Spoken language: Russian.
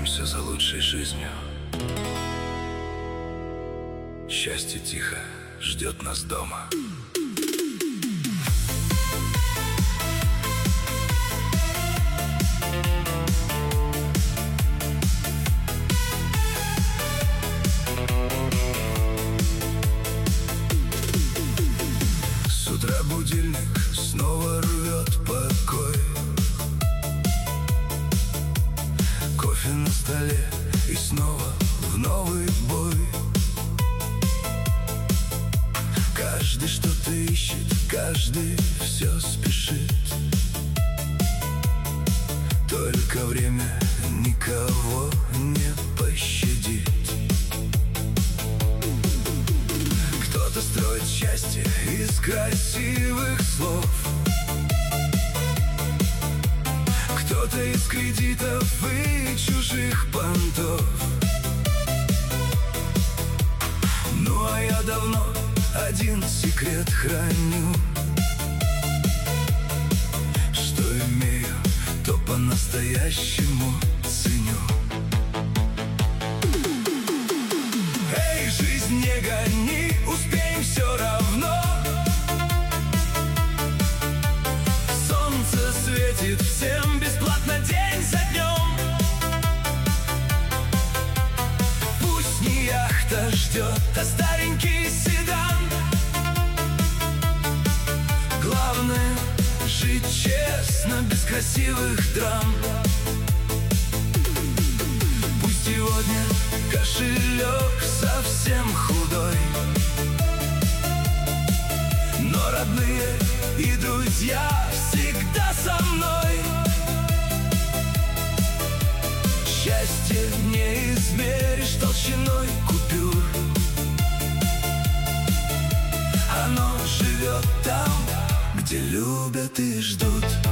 гоняемся за лучшей жизнью. Счастье тихо ждет нас дома. С утра будильник снова рвет покой. Кофе на столе и снова в новый бой. Каждый что-то ищет, каждый все спешит. Только время никого не пощадит. Кто-то строит счастье из красивых слов, кто-то из кредитов и чужих понтов. Ну а я давно один секрет храню: что имею, то по-настоящему ценю. Эй, жизнь, не гони, успеем все равно. Солнце светит всем бесплатно день за днем. Пусть не яхта ждет, а старенький седан. Главное — жить честно, без красивых драм. Пусть сегодня кошелек совсем худой, но родные и друзья всегда со мной. Счастье не измеришь толщиной купюр. Оно живет там, где любят и ждут.